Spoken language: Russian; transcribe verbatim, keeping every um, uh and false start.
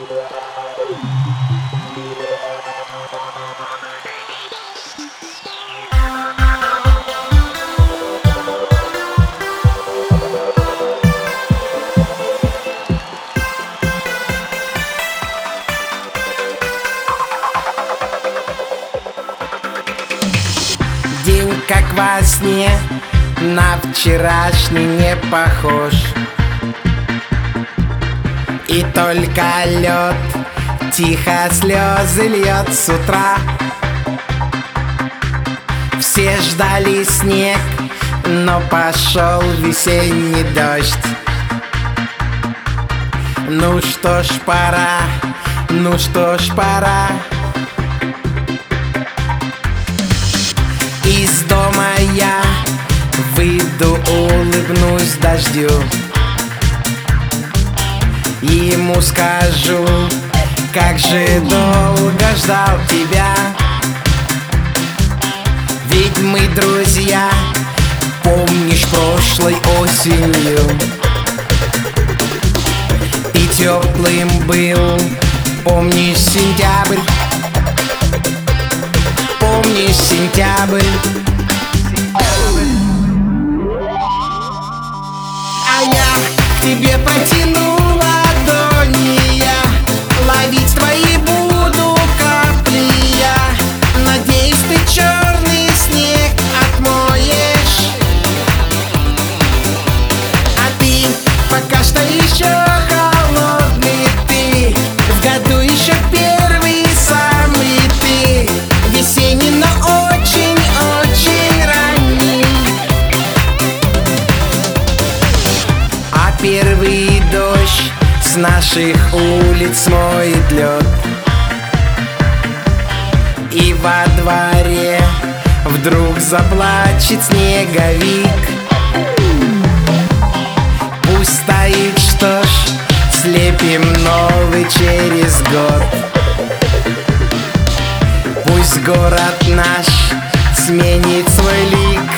День как во сне, на вчерашний не похож. И только лед тихо слезы льет с утра. Все ждали снег, но пошел весенний дождь. Ну что ж, пора, ну что ж, пора. Из дома я выйду, улыбнусь дождю. Ему скажу, как же долго ждал тебя. Ведь мы друзья, помнишь, прошлой осенью и теплым был, помнишь, сентябрь. Помнишь, сентябрь. А я к тебе протяну ладони, я ловить твои буду капли, я надеюсь, ты черный снег отмоешь. А ты пока что еще холодный, ты в году еще первый самый ты. Весенний, но очень-очень ранний. А первый дождь с наших улиц смоет лед. И во дворе вдруг заплачет снеговик. Пусть стоит, что ж, слепим новый через год. Пусть город наш сменит свой лик.